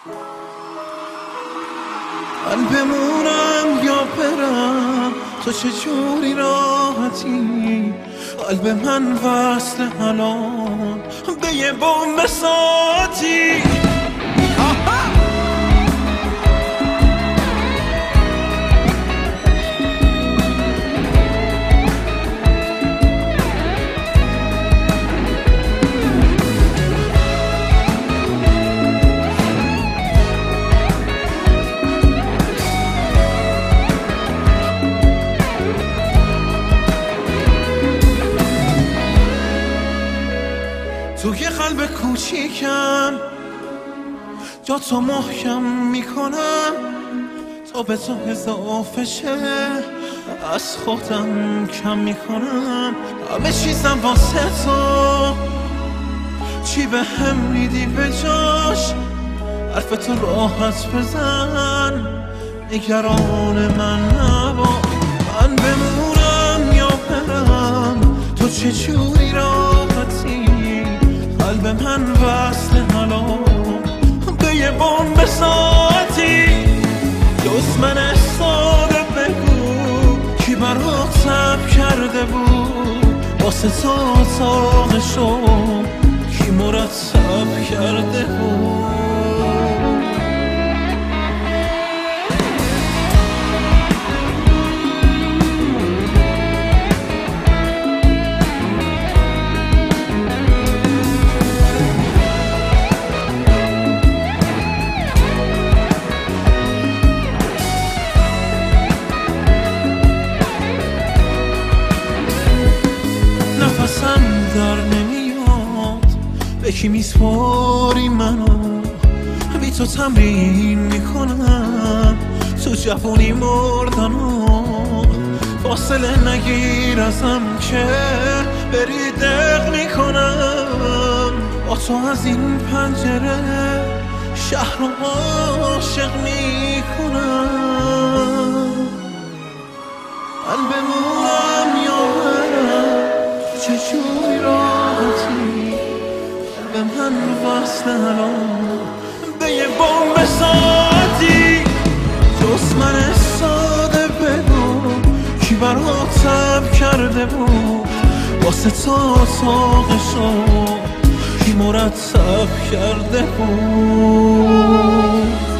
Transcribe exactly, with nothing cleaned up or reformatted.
من بمونم یا برم، تو چه جوری راحتی؟ قلب من وصل الان به یه بمب ساعتی. تو یه قلب کوچیکم، جا تو محکم میکنم تا به تو اضافه شه، از خودم کم میکنم همه چیزم واسه تو. چی به هم میدی به جاش؟ حرف تو راحت بزن، نگران من نبا. من بمونم یا برم، تو چه جوری راحتی؟ قلب من وصل الان به یه بمب ساعتی. جز من ساده بگو کی برات صبر کرده بود؟ واسه تو اتاقشو کی مرتب کرده بود؟ نفسم در نمیاد، به کی میسپاری منو؟ بی تو تمرین میکنم تو جوونی مردنو. فاصله نگیر ازم که بری دق میکنم. با تو از این پنجره شهر رو عاشق میکنم. من بمونم یا برم، چه جوری راحتی؟ به من وصل الان به یه بمب ساعتی. جز من ساده بگو کی برات صبر کرده بود؟ واسه تو اتاقشو کی مرتب کرده بود؟